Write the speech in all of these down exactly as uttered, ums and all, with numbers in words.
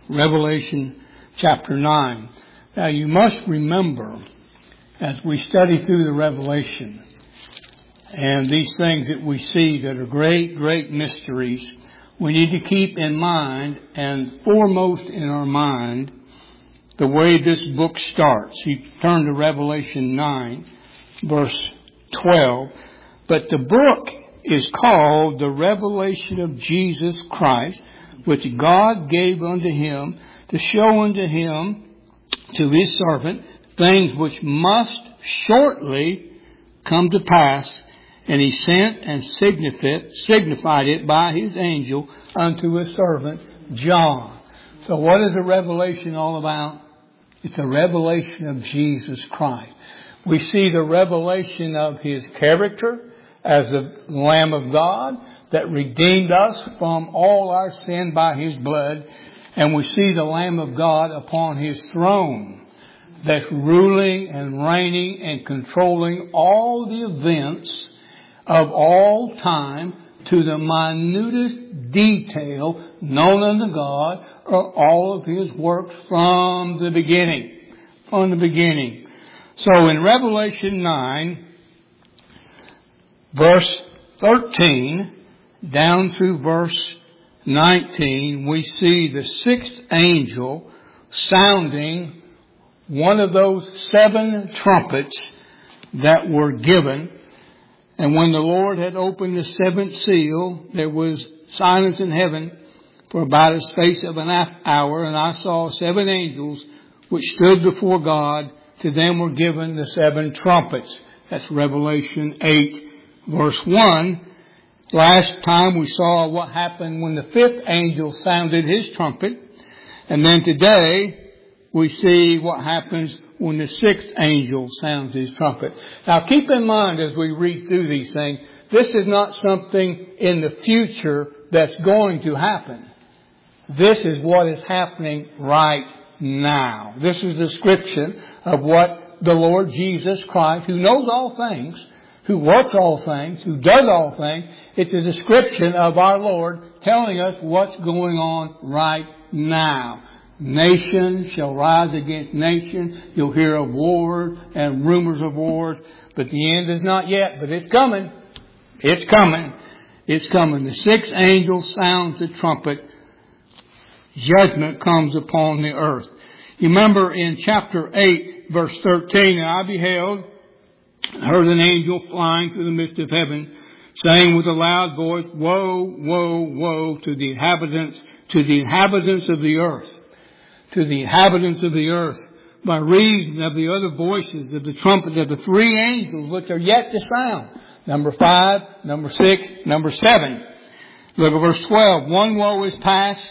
Revelation chapter nine. Now you must remember, as we study through the Revelation and these things that we see that are great, great mysteries, we need to keep in mind and foremost in our mind the way this book starts. You turn to Revelation nine, verse twelve. But the book is called the Revelation of Jesus Christ, which God gave unto him to show unto him, to his servant, things which must shortly come to pass. And he sent and signified, signified it by his angel unto his servant John. So what is the revelation all about? It's a revelation of Jesus Christ. We see the revelation of his character as the Lamb of God that redeemed us from all our sin by his blood. And we see the Lamb of God upon his throne that's ruling and reigning and controlling all the events of all time to the minutest detail known unto God, or all of his works from the beginning. From the beginning. So in Revelation nine, verse thirteen, down through verse nineteen, we see the sixth angel sounding one of those seven trumpets that were given. And when the Lord had opened the seventh seal, there was silence in heaven for about a space of an hour. And I saw seven angels which stood before God. To them were given the seven trumpets. That's Revelation eight, verse one. Last time we saw what happened when the fifth angel sounded his trumpet. And then today we see what happens when the sixth angel sounds his trumpet. Now keep in mind as we read through these things, this is not something in the future that's going to happen. This is what is happening right now. This is a description of what the Lord Jesus Christ, who knows all things, who works all things, who does all things, it's a description of our Lord telling us what's going on right now. Nation shall rise against nation. You'll hear of wars and rumors of wars. But the end is not yet. But it's coming. It's coming. It's coming. The sixth angel sounds the trumpet. Judgment comes upon the earth. You remember in chapter eight, verse thirteen, and I beheld, heard an angel flying through the midst of heaven, saying with a loud voice, Woe, woe, woe to the inhabitants, to the inhabitants of the earth. To the inhabitants of the earth, by reason of the other voices of the trumpet of the three angels which are yet to sound. Number five, number six, number seven. Look at verse twelve. One woe is past.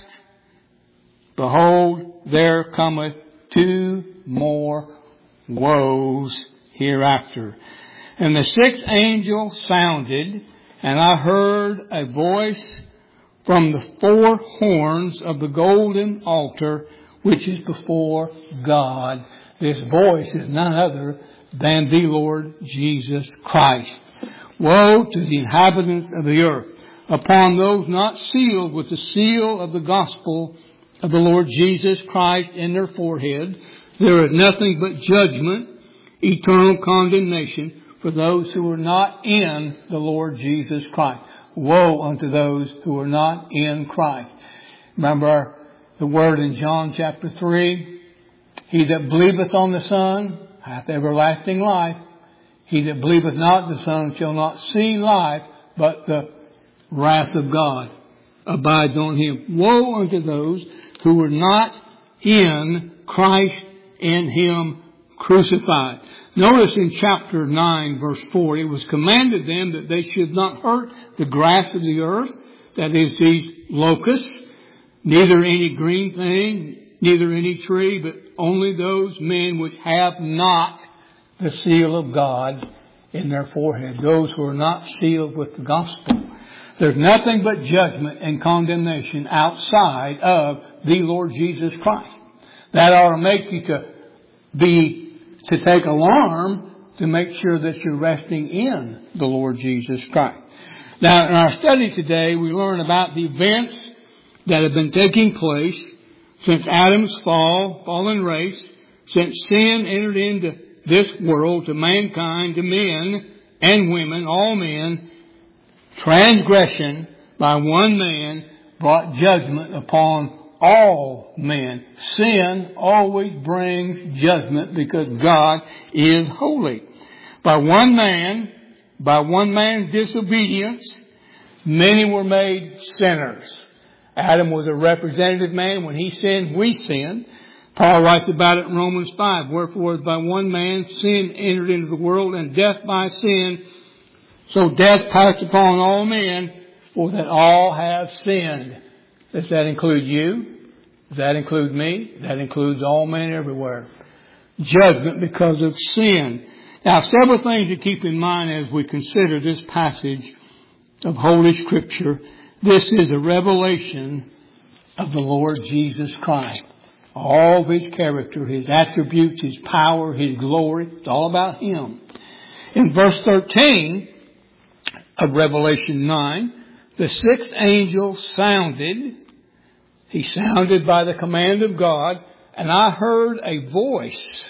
Behold, there cometh two more woes hereafter. And the sixth angel sounded, and I heard a voice from the four horns of the golden altar, which is before God. This voice is none other than the Lord Jesus Christ. Woe to the inhabitants of the earth, upon those not sealed with the seal of the gospel of the Lord Jesus Christ in their forehead. There is nothing but judgment, eternal condemnation for those who are not in the Lord Jesus Christ. Woe unto those who are not in Christ. Remember the word in John chapter three, he that believeth on the Son hath everlasting life. He that believeth not the Son shall not see life, but the wrath of God abides on him. Woe unto those who are not in Christ and him crucified. Notice in chapter nine, verse four, it was commanded them that they should not hurt the grass of the earth, that is, these locusts, neither any green thing, neither any tree, but only those men which have not the seal of God in their forehead. Those who are not sealed with the gospel. There's nothing but judgment and condemnation outside of the Lord Jesus Christ. That ought to make you to be, to take alarm to make sure that you're resting in the Lord Jesus Christ. Now, in our study today, we learn about the events that have been taking place since Adam's fall, fallen race, since sin entered into this world to mankind, to men and women, all men, transgression by one man brought judgment upon all men. Sin always brings judgment because God is holy. By one man, by one man's disobedience, many were made sinners. Adam was a representative man. When he sinned, we sinned. Paul writes about it in Romans five. Wherefore, by one man sin entered into the world, and death by sin. So death passed upon all men, for that all have sinned. Does that include you? Does that include me? That includes all men everywhere. Judgment because of sin. Now, several things to keep in mind as we consider this passage of Holy Scripture. This is a revelation of the Lord Jesus Christ. All of His character, His attributes, His power, His glory. It's all about Him. In verse thirteen of Revelation nine, the sixth angel sounded. He sounded by the command of God, and I heard a voice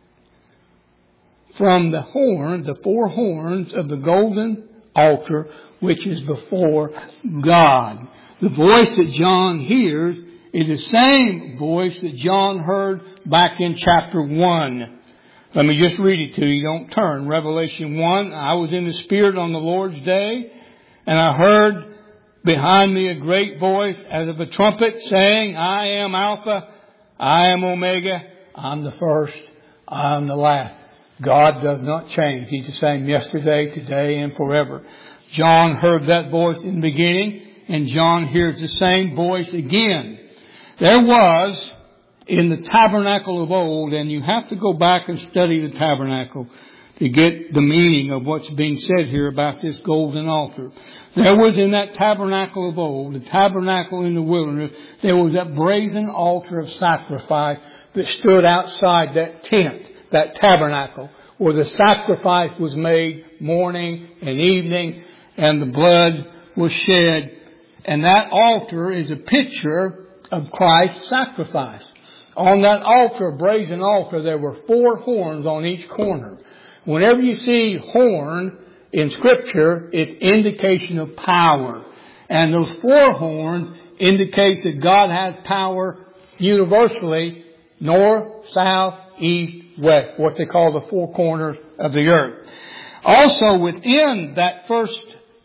from the horn, the four horns of the golden altar, which is before God. The voice that John hears is the same voice that John heard back in chapter one. Let me just read it to you. Don't turn. Revelation one, I was in the Spirit on the Lord's day, and I heard behind me a great voice as of a trumpet saying, I am Alpha, I am Omega, I'm the first, I'm the last. God does not change. He's the same yesterday, today, and forever. John heard that voice in the beginning, and John hears the same voice again. There was in the tabernacle of old, and you have to go back and study the tabernacle to get the meaning of what's being said here about this golden altar. There was in that tabernacle of old, the tabernacle in the wilderness, there was that brazen altar of sacrifice that stood outside that tent, that tabernacle, where the sacrifice was made morning and evening, and the blood was shed. And that altar is a picture of Christ's sacrifice. On that altar, brazen altar, there were four horns on each corner. Whenever you see horn in Scripture, it's indication of power. And those four horns indicate that God has power universally, north, south, east, west, what they call the four corners of the earth. Also, within that first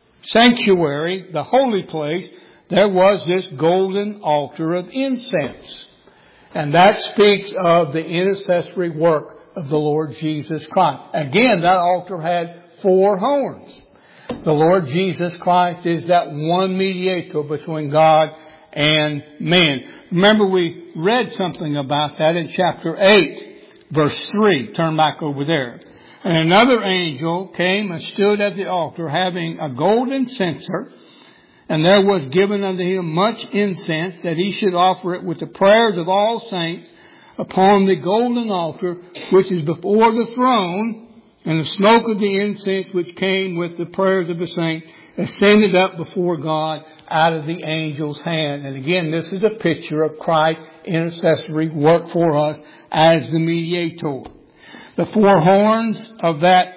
sanctuary, the holy place, there was this golden altar of incense. And that speaks of the intercessory work of the Lord Jesus Christ. Again, that altar had four horns. The Lord Jesus Christ is that one mediator between God and man. Remember, we read something about that in chapter eight, verse three. Turn back over there. And another angel came and stood at the altar, having a golden censer, and there was given unto him much incense, that he should offer it with the prayers of all saints upon the golden altar, which is before the throne. And the smoke of the incense which came with the prayers of the saints ascended up before God out of the angel's hand. And again, this is a picture of Christ's intercessory work for us as the mediator. The four horns of that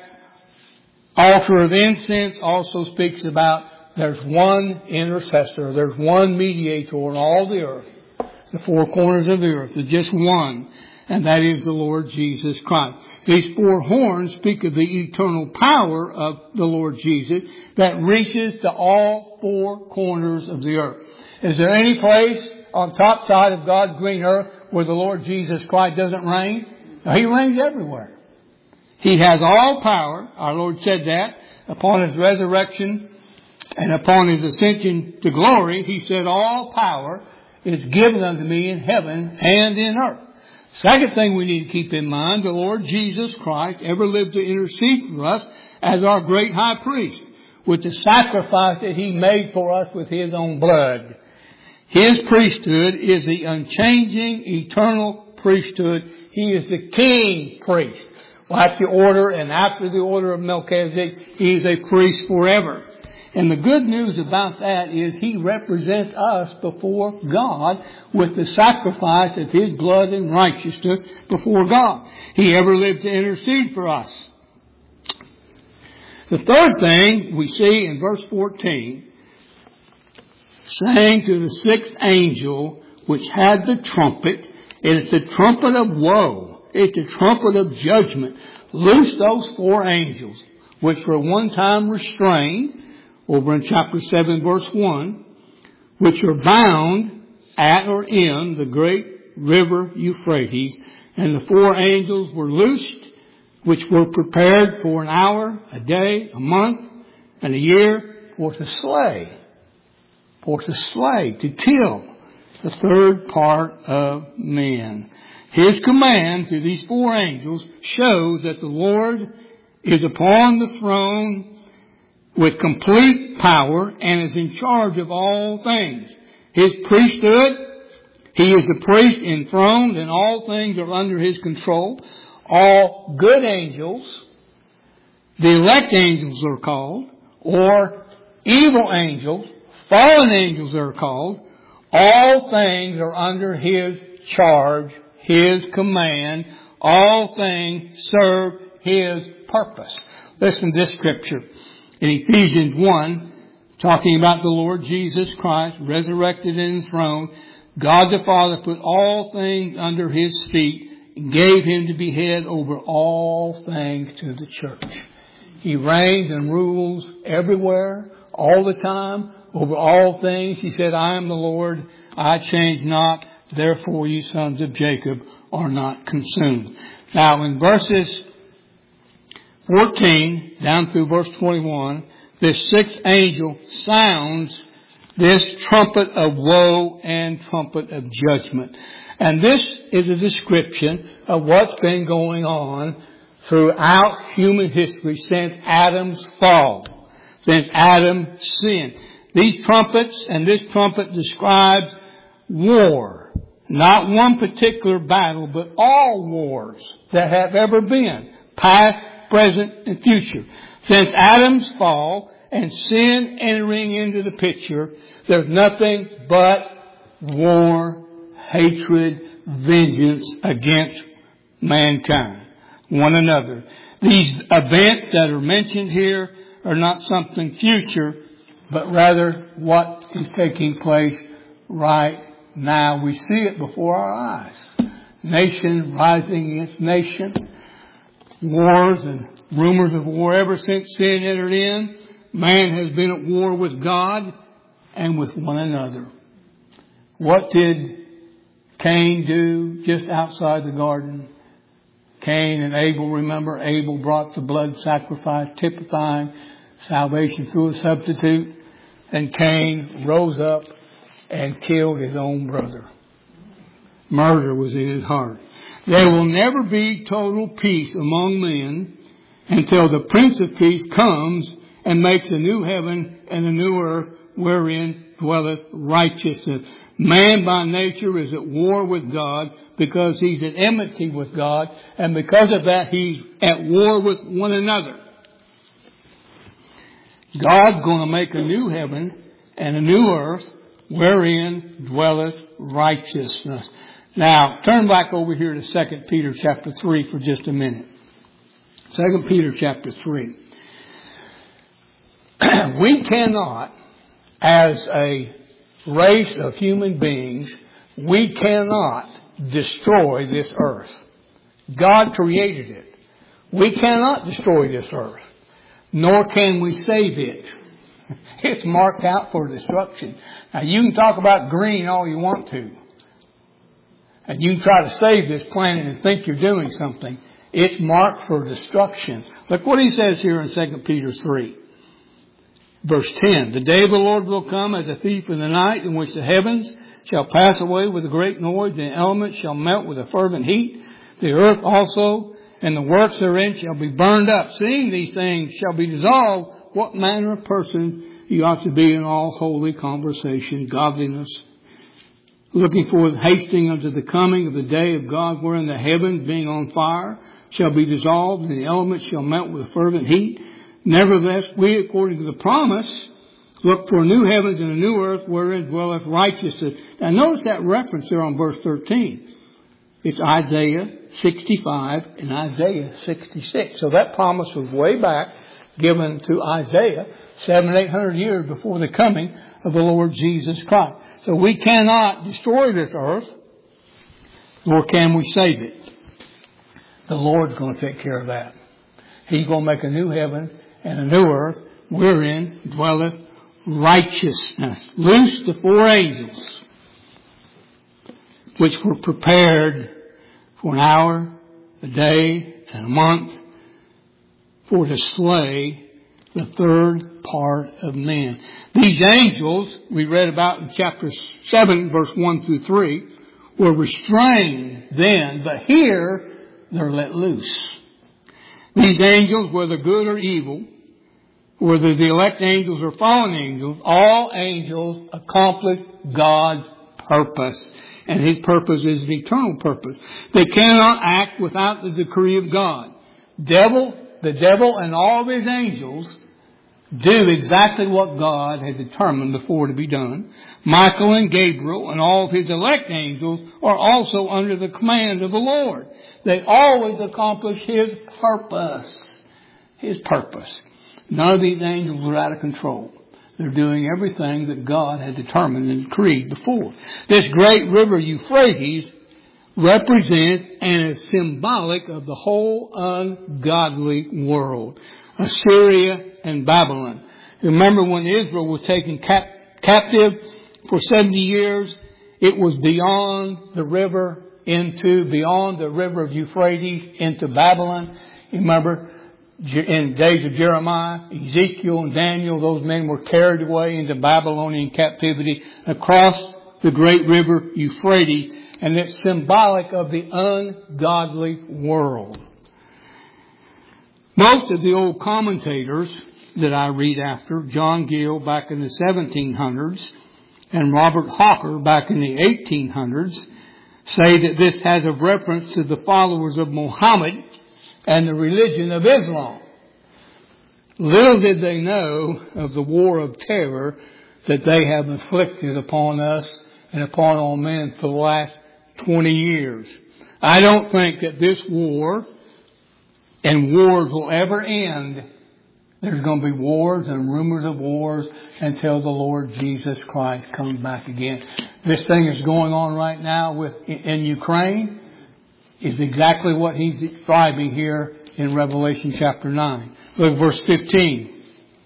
altar of incense also speaks about there's one intercessor, there's one mediator on all the earth. The four corners of the earth, there's just one, and that is the Lord Jesus Christ. These four horns speak of the eternal power of the Lord Jesus that reaches to all four corners of the earth. Is there any place on top side of God's green earth where the Lord Jesus Christ doesn't reign? No, He reigns everywhere. He has all power. Our Lord said that upon His resurrection and upon His ascension to glory. He said, all power is given unto me in heaven and in earth. Second thing we need to keep in mind, the Lord Jesus Christ ever lived to intercede for us as our great high priest with the sacrifice that He made for us with His own blood. His priesthood is the unchanging, eternal priesthood. He is the king priest. Like the order and after the order of Melchizedek, He is a priest forever. And the good news about that is He represents us before God with the sacrifice of His blood and righteousness before God. He ever lived to intercede for us. The third thing we see in verse fourteen, saying to the sixth angel which had the trumpet, it is the trumpet of woe, it's the trumpet of judgment. Loose those four angels, which were one time restrained, over in chapter seven, verse one, which are bound at or in the great river Euphrates. And the four angels were loosed, which were prepared for an hour, a day, a month, and a year, for to slay, for to slay, to kill the third part of men. His command to these four angels shows that the Lord is upon the throne with complete power and is in charge of all things. His priesthood, He is the priest enthroned, and all things are under His control. All good angels, the elect angels are called, or evil angels, fallen angels are called. All things are under His charge, His command. All things serve His purpose. Listen to this scripture in Ephesians one, talking about the Lord Jesus Christ, resurrected and enthroned. God the Father put all things under His feet and gave Him to be head over all things to the church. He reigns and rules everywhere, all the time, over all things. He said, I am the Lord, I change not, therefore you sons of Jacob are not consumed. Now in verses fourteen down through verse twenty-one, this sixth angel sounds this trumpet of woe and trumpet of judgment. And this is a description of what's been going on throughout human history since Adam's fall, since Adam sinned. These trumpets and this trumpet describes war. Not one particular battle, but all wars that have ever been, past, present, and future. Since Adam's fall and sin entering into the picture, there's nothing but war, hatred, vengeance against mankind, one another. These events that are mentioned here are not something future, but rather what is taking place right now. We see it before our eyes. Nation rising against nation. Wars and rumors of war. Ever since sin entered in, man has been at war with God and with one another. What did Cain do just outside the garden? Cain and Abel, remember, Abel brought the blood sacrifice, typifying salvation through a substitute. And Cain rose up and killed his own brother. Murder was in his heart. There will never be total peace among men until the Prince of Peace comes and makes a new heaven and a new earth wherein dwelleth righteousness. Man by nature is at war with God because he's at enmity with God, and because of that he's at war with one another. God's going to make a new heaven and a new earth wherein dwelleth righteousness. Now, turn back over here to Second Peter chapter three for just a minute. Second Peter chapter three. We cannot, as a race of human beings, we cannot destroy this earth. God created it. We cannot destroy this earth, nor can we save it. It's marked out for destruction. Now, you can talk about green all you want to, and you can try to save this planet and think you're doing something. It's marked for destruction. Look what he says here in Second Peter three. Verse ten, the day of the Lord will come as a thief in the night, in which the heavens shall pass away with a great noise, and the elements shall melt with a fervent heat. The earth also and the works therein shall be burned up. Seeing these things shall be dissolved, what manner of person you ought to be in all holy conversation, godliness, looking forward, hasting unto the coming of the day of God, wherein the heavens, being on fire, shall be dissolved, and the elements shall melt with a fervent heat. Nevertheless, we, according to the promise, Look for new heavens and a new earth wherein dwelleth righteousness. Now notice that reference there on verse thirteen. It's Isaiah sixty-five and Isaiah sixty-six. So that promise was way back, given to Isaiah seven, eight hundred years before the coming of the Lord Jesus Christ. So we cannot destroy this earth, nor can we save it. The Lord's going to take care of that. He's going to make a new heaven and a new earth wherein dwelleth righteousness. Loose the four angels which were prepared for an hour, a day, and a month for to slay the third part of men. These angels, we read about in chapter seven, verse one through three, were restrained then, but here they're let loose. These angels, whether good or evil, whether the elect angels or fallen angels, all angels accomplish God's purpose. And His purpose is an eternal purpose. They cannot act without the decree of God. Devil, the devil and all of his angels do exactly what God had determined before to be done. Michael and Gabriel and all of His elect angels are also under the command of the Lord. They always accomplish His purpose. His purpose. None of these angels are out of control. They're doing everything that God had determined and decreed before. This great river Euphrates represents and is symbolic of the whole ungodly world. Assyria and Babylon. Remember when Israel was taken cap- captive for seventy years, it was beyond the river into, beyond the river of Euphrates into Babylon. Remember, in the days of Jeremiah, Ezekiel and Daniel, those men were carried away into Babylonian captivity across the great river Euphrates, and it's symbolic of the ungodly world. Most of the old commentators that I read after, John Gill back in the seventeen hundreds and Robert Hawker back in the eighteen hundreds, say that this has a reference to the followers of Muhammad and the religion of Islam. Little did they know of the war of terror that they have inflicted upon us and upon all men for the last twenty years. I don't think that this war and wars will ever end. There's going to be wars and rumors of wars until the Lord Jesus Christ comes back again. This thing is going on right now with in Ukraine is exactly what He's describing here in Revelation chapter nine. Look at verse fifteen.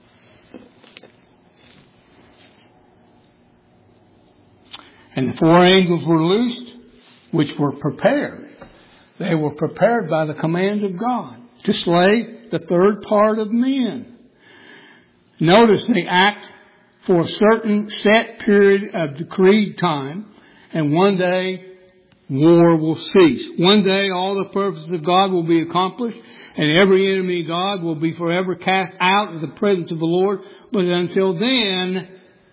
And the four angels were loosed, which were prepared. They were prepared by the command of God to slay the third part of men. Notice they act for a certain set period of decreed time, and one day war will cease. One day all the purposes of God will be accomplished, and every enemy of God will be forever cast out of the presence of the Lord. But until then,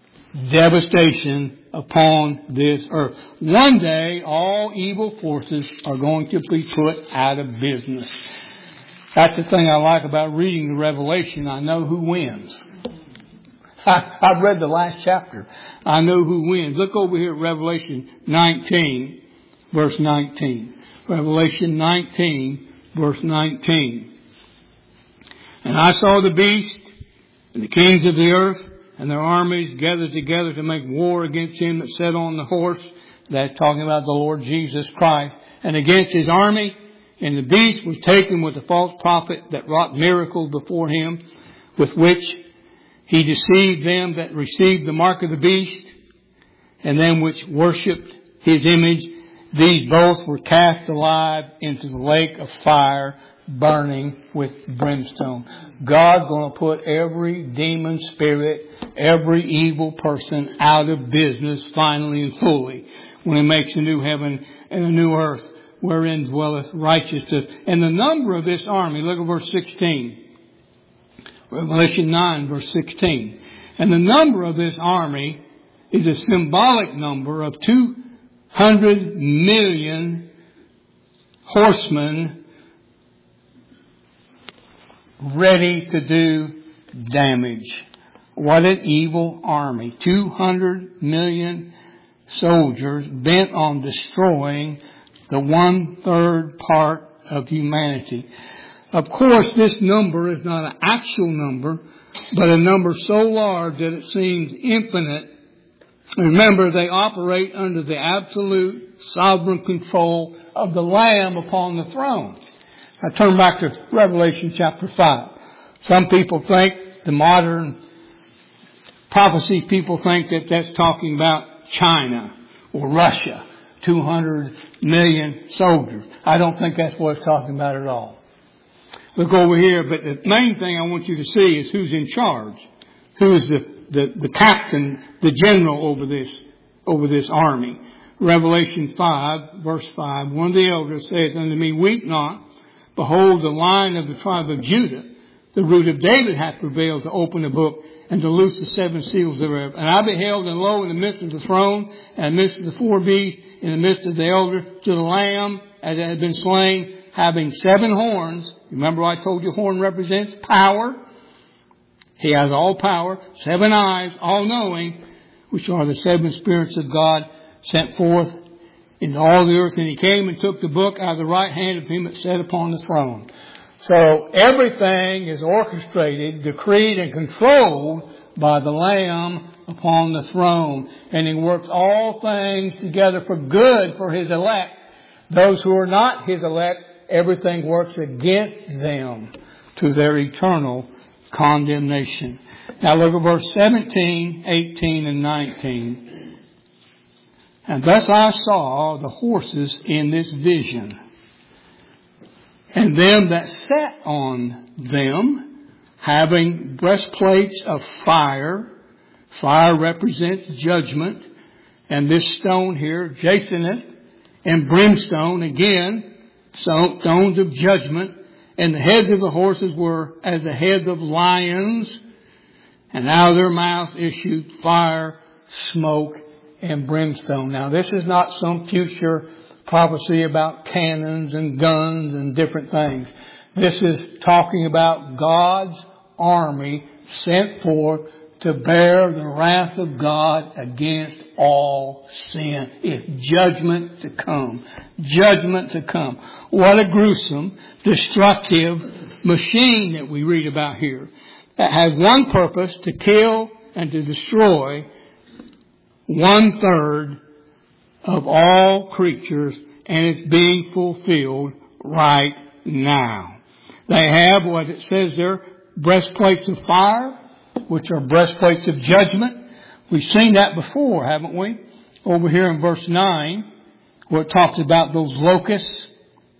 devastation upon this earth. One day all evil forces are going to be put out of business. That's the thing I like about reading the Revelation. I know who wins. I, I've read the last chapter. I know who wins. Look over here at Revelation nineteen, verse nineteen. Revelation nineteen, verse nineteen. And I saw the beast and the kings of the earth and their armies gathered together to make war against him that sat on the horse. That's talking about the Lord Jesus Christ. And against his army. And the beast was taken with the false prophet that wrought miracles before him, with which he deceived them that received the mark of the beast, and them which worshipped his image. These both were cast alive into the lake of fire, burning with brimstone. God's going to put every demon spirit, every evil person out of business finally and fully when He makes a new heaven and a new earth, wherein dwelleth righteousness. And the number of this army, look at verse sixteen. Revelation nine, verse sixteen. And the number of this army is a symbolic number of two hundred million horsemen ready to do damage. What an evil army. two hundred million soldiers bent on destroying the one-third part of humanity. Of course, this number is not an actual number, but a number so large that it seems infinite. Remember, they operate under the absolute sovereign control of the Lamb upon the throne. I turn back to Revelation chapter five. Some people think, the modern prophecy people think that that's talking about China or Russia, two hundred million soldiers. I don't think that's what it's talking about at all. Look over here, but the main thing I want you to see is who's in charge. Who is the, the, the captain, the general over this, over this army. Revelation five, verse five, one of the elders saith unto me, Weep not, behold, the Lion of the tribe of Judah, the root of David, hath prevailed to open the book and to loose the seven seals thereof. And I beheld, and lo, in the midst of the throne, and in the midst of the four beasts, in the midst of the elders, to the Lamb as it had been slain, having seven horns. Remember I told you horn represents power. He has all power. Seven eyes, all knowing, which are the seven spirits of God sent forth into all the earth. And he came and took the book out of the right hand of him that sat upon the throne. So everything is orchestrated, decreed, and controlled by the Lamb upon the throne. And he works all things together for good for his elect. Those who are not his elect, everything works against them to their eternal condemnation. Now look at verse seventeen, eighteen, and nineteen. And thus I saw the horses in this vision, and them that sat on them, having breastplates of fire. Fire represents judgment. And this stone here, jacinth, and brimstone, again, stones of judgment. And the heads of the horses were as the heads of lions. And out of their mouth issued fire, smoke, and brimstone. Now this is not some future prophecy about cannons and guns and different things. This is talking about God's army sent forth to bear the wrath of God against all sin. It's judgment to come. Judgment to come. What a gruesome, destructive machine that we read about here. That has one purpose, to kill and to destroy one third of all creatures, and it's being fulfilled right now. They have what it says there, breastplates of fire, which are breastplates of judgment. We've seen that before, haven't we? Over here in verse nine, where it talks about those locusts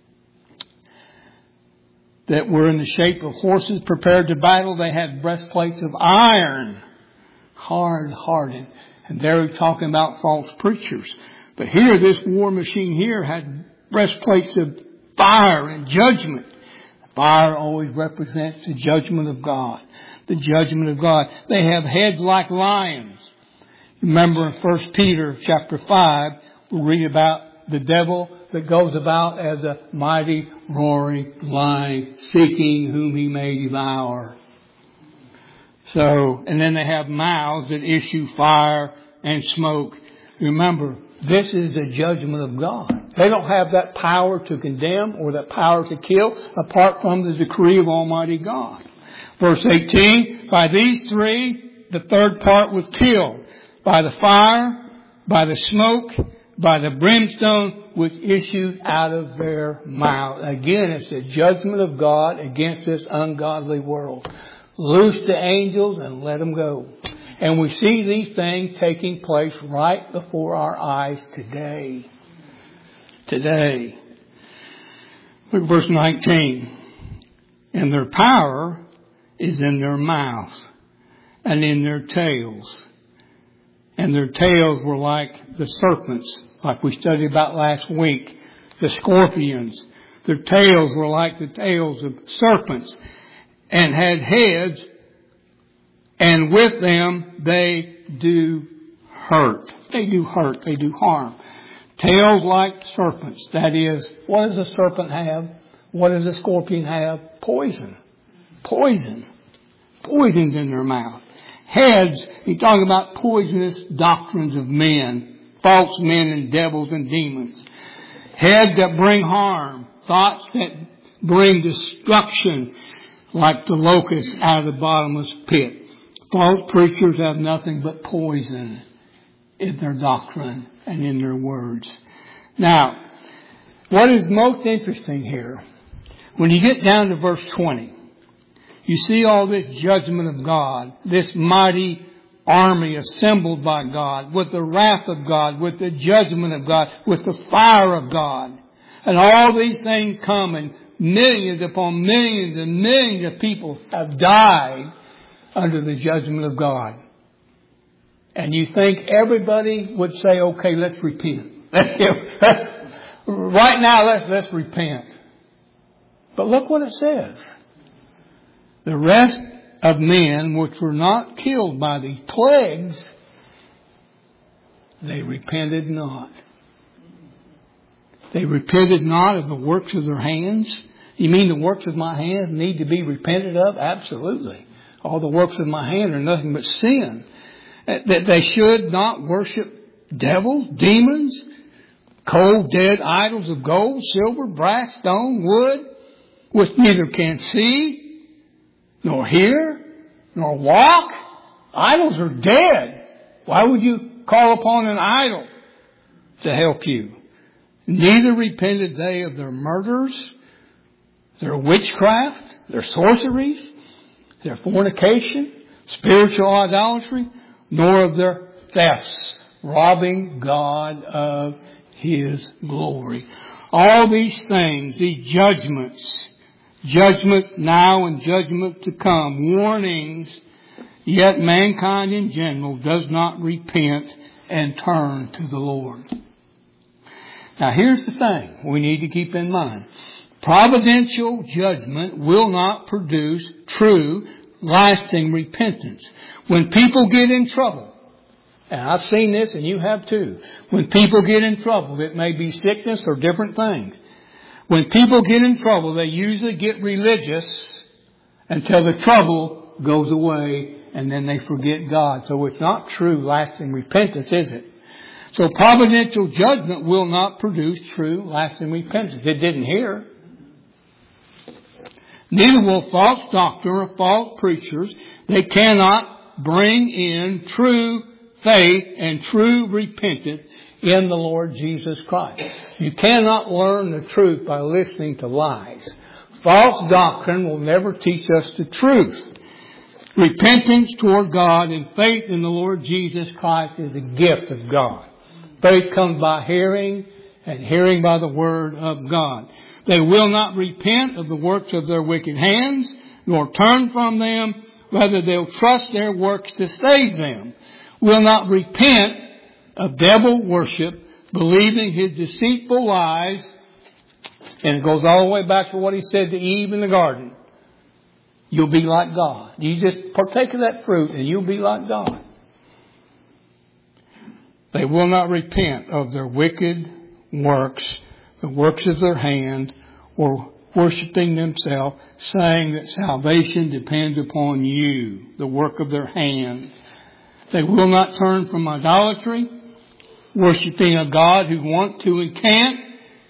that were in the shape of horses prepared to battle. They had breastplates of iron, hard-hearted. And there we're talking about false preachers. But here, this war machine here had breastplates of fire and judgment. Fire always represents the judgment of God. The judgment of God. They have heads like lions. Remember in First Peter chapter five, we read about the devil that goes about as a mighty roaring lion, seeking whom he may devour. So, and then they have mouths that issue fire and smoke. Remember, this is the judgment of God. They don't have that power to condemn or that power to kill apart from the decree of Almighty God. Verse eighteen, by these three, the third part was killed. By the fire, by the smoke, by the brimstone which issued out of their mouth. Again, it's the judgment of God against this ungodly world. Loose the angels and let them go. And we see these things taking place right before our eyes today. Today. Look at verse nineteen. And their power is in their mouth and in their tails. And their tails were like the serpents, like we studied about last week. The scorpions. Their tails were like the tails of serpents and had heads, and with them they do hurt. They do hurt. They do harm. Tails like serpents. That is, what does a serpent have? What does a scorpion have? Poison. Poison. Poison's in their mouth. Heads, he's talking about poisonous doctrines of men, false men and devils and demons. Heads that bring harm, thoughts that bring destruction, like the locust out of the bottomless pit. False preachers have nothing but poison in their doctrine and in their words. Now, what is most interesting here, when you get down to verse twenty, you see all this judgment of God, this mighty army assembled by God, with the wrath of God, with the judgment of God, with the fire of God. And all these things come, and millions upon millions and millions of people have died under the judgment of God. And you think everybody would say, okay, let's repent. Let's give, let's, right now, let's, let's repent. But look what it says. The rest of men which were not killed by these plagues, they repented not. They repented not of the works of their hands. You mean the works of my hands need to be repented of? Absolutely. All the works of my hand are nothing but sin. That they should not worship devils, demons, cold, dead idols of gold, silver, brass, stone, wood, which neither can see, nor hear, nor walk. Idols are dead. Why would you call upon an idol to help you? Neither repented they of their murders, their witchcraft, their sorceries, their fornication, spiritual idolatry, nor of their thefts, robbing God of His glory. All these things, these judgments, judgment now and judgment to come, warnings, yet mankind in general does not repent and turn to the Lord. Now here's the thing we need to keep in mind. Providential judgment will not produce true, lasting repentance. When people get in trouble, and I've seen this and you have too, when people get in trouble, it may be sickness or different things. When people get in trouble, they usually get religious until the trouble goes away and then they forget God. So it's not true, lasting repentance, is it? So providential judgment will not produce true, lasting repentance. It didn't here. Neither will false doctrine or false preachers. They cannot bring in true faith and true repentance in the Lord Jesus Christ. You cannot learn the truth by listening to lies. False doctrine will never teach us the truth. Repentance toward God and faith in the Lord Jesus Christ is a gift of God. Faith comes by hearing, and hearing by the Word of God. They will not repent of the works of their wicked hands, nor turn from them. Rather, they'll trust their works to save them. Will not repent of devil worship, believing his deceitful lies. And it goes all the way back to what he said to Eve in the garden. You'll be like God. You just partake of that fruit and you'll be like God. They will not repent of their wicked works, the works of their hand, or worshiping themselves, saying that salvation depends upon you, the work of their hand. They will not turn from idolatry, worshiping a God who wants to and can't,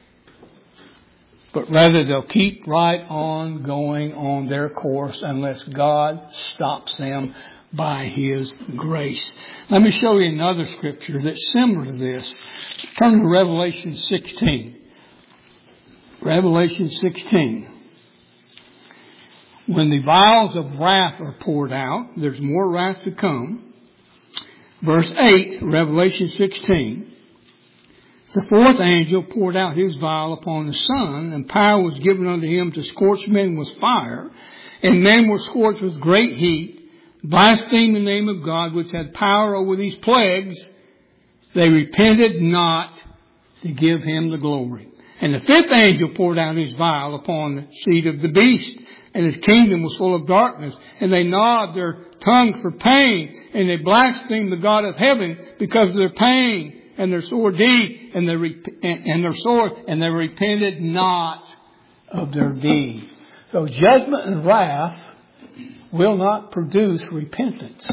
but rather they'll keep right on going on their course unless God stops them by His grace. Let me show you another scripture that's similar to this. Turn to Revelation sixteen. Revelation sixteen. When the vials of wrath are poured out, there's more wrath to come. Verse eight, Revelation sixteen. The fourth angel poured out his vial upon the sun, and power was given unto him to scorch men with fire. And men were scorched with great heat, blasphemed the name of God, which had power over these plagues. They repented not to give him the glory. And the fifth angel poured out his vial upon the seat of the beast, and his kingdom was full of darkness. And they gnawed their tongue for pain, and they blasphemed the God of heaven because of their pain and their sore deed, and their and their sword, and they repented not of their deed. So judgment and wrath will not produce repentance.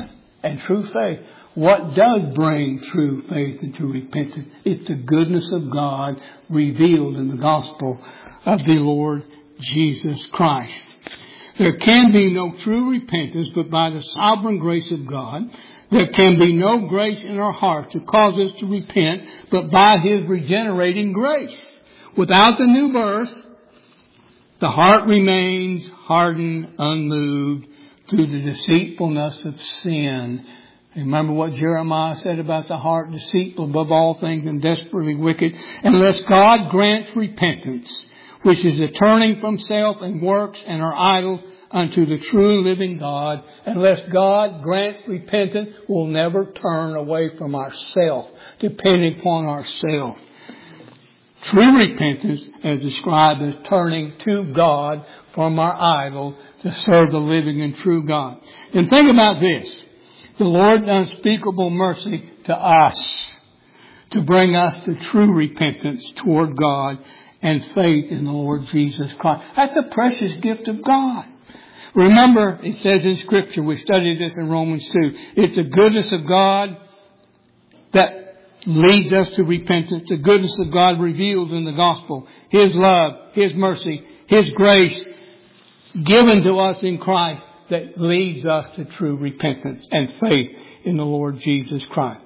and true faith. What does bring true faith and true repentance? It's the goodness of God revealed in the gospel of the Lord Jesus Christ. There can be no true repentance but by the sovereign grace of God. There can be no grace in our hearts to cause us to repent but by His regenerating grace. Without the new birth, the heart remains hardened, unmoved through the deceitfulness of sin. Remember what Jeremiah said about the heart, deceitful above all things and desperately wicked. Unless God grants repentance, which is the turning from self and works and our idols unto the true living God. Unless God grants repentance, we'll never turn away from ourself, depending upon ourselves. True repentance, as described, as turning to God from our idol to serve the living and true God. And think about this. The Lord's unspeakable mercy to us to bring us to true repentance toward God and faith in the Lord Jesus Christ. That's a precious gift of God. Remember, it says in Scripture, we studied this in Romans two, it's the goodness of God that leads us to repentance, the goodness of God revealed in the gospel, His love, His mercy, His grace given to us in Christ that leads us to true repentance and faith in the Lord Jesus Christ.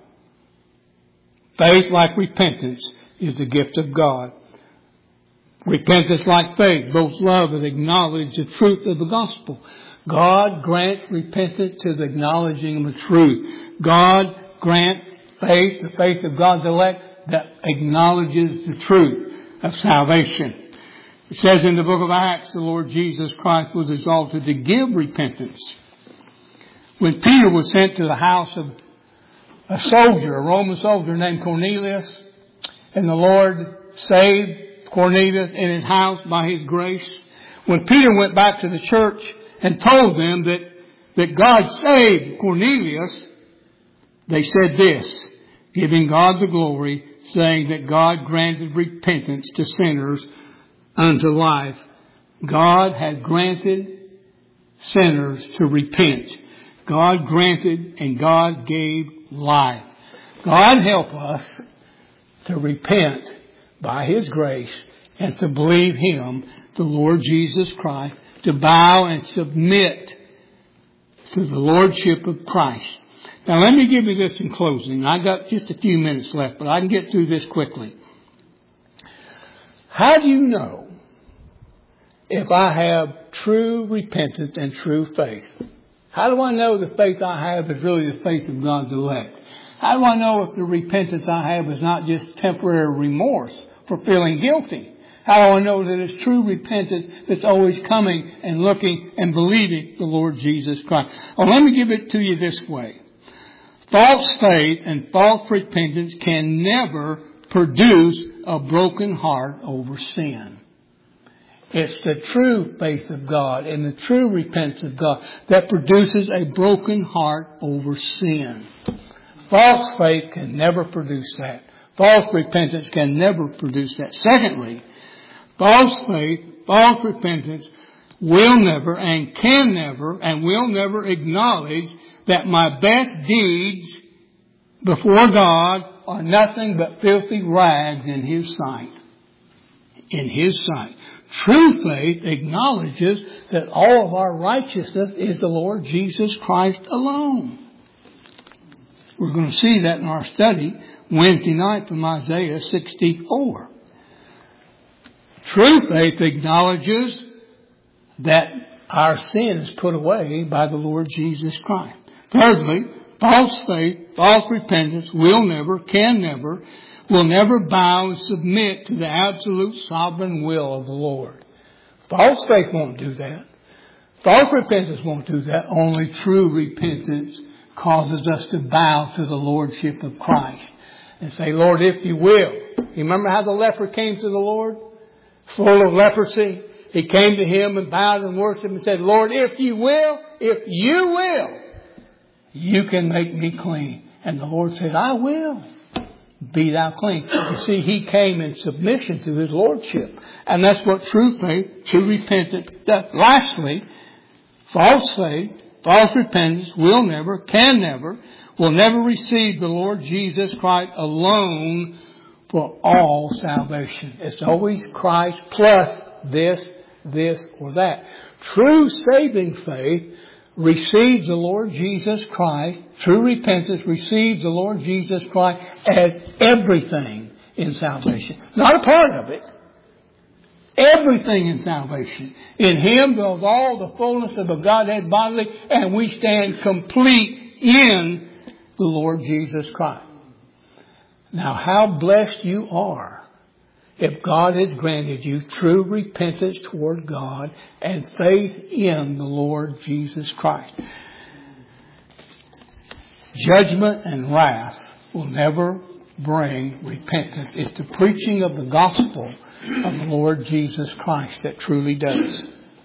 Faith, like repentance, is the gift of God. Repentance, like faith, both love and acknowledge the truth of the gospel. God grants repentance to the acknowledging of the truth. God grants faith, the faith of God's elect, that acknowledges the truth of salvation. It says in the book of Acts, the Lord Jesus Christ was exalted to give repentance. When Peter was sent to the house of a soldier, a Roman soldier named Cornelius, and the Lord saved Cornelius in his house by His grace. When Peter went back to the church and told them that, that God saved Cornelius, they said this, giving God the glory, saying that God granted repentance to sinners unto life. God had granted sinners to repent. God granted and God gave life. God help us to repent by His grace and to believe Him, the Lord Jesus Christ, to bow and submit to the Lordship of Christ. Now let me give you this in closing. I got just a few minutes left, but I can get through this quickly. How do you know if I have true repentance and true faith? How do I know the faith I have is really the faith of God's elect? How do I know if the repentance I have is not just temporary remorse for feeling guilty? How do I know that it's true repentance that's always coming and looking and believing the Lord Jesus Christ? Well, let me give it to you this way. False faith and false repentance can never produce a broken heart over sin. It's the true faith of God and the true repentance of God that produces a broken heart over sin. False faith can never produce that. False repentance can never produce that. Secondly, false faith, false repentance will never and can never and will never acknowledge that my best deeds before God are nothing but filthy rags in His sight. In His sight. True faith acknowledges that all of our righteousness is the Lord Jesus Christ alone. We're going to see that in our study Wednesday night from Isaiah sixty-four. True faith acknowledges that our sin is put away by the Lord Jesus Christ. Thirdly, false faith, false repentance will never, can never, will never bow and submit to the absolute sovereign will of the Lord. False faith won't do that. False repentance won't do that. Only true repentance causes us to bow to the Lordship of Christ and say, Lord, if you will. You remember how the leper came to the Lord? Full of leprosy. He came to Him and bowed and worshipped and said, Lord, if you will, if you will, you can make me clean. And the Lord said, I will. Be thou clean. You see, He came in submission to His Lordship. And that's what true faith, true repentance does. Lastly, false faith, false repentance will never, can never, will never receive the Lord Jesus Christ alone for all salvation. It's always Christ plus this, this, or that. True saving faith receives the Lord Jesus Christ. True repentance receives the Lord Jesus Christ as everything in salvation. Not a part of it. Everything in salvation. In Him dwells all the fullness of the Godhead bodily, and we stand complete in the Lord Jesus Christ. Now, how blessed you are if God has granted you true repentance toward God and faith in the Lord Jesus Christ. Judgment and wrath will never bring repentance. It's the preaching of the gospel of the Lord Jesus Christ that truly does.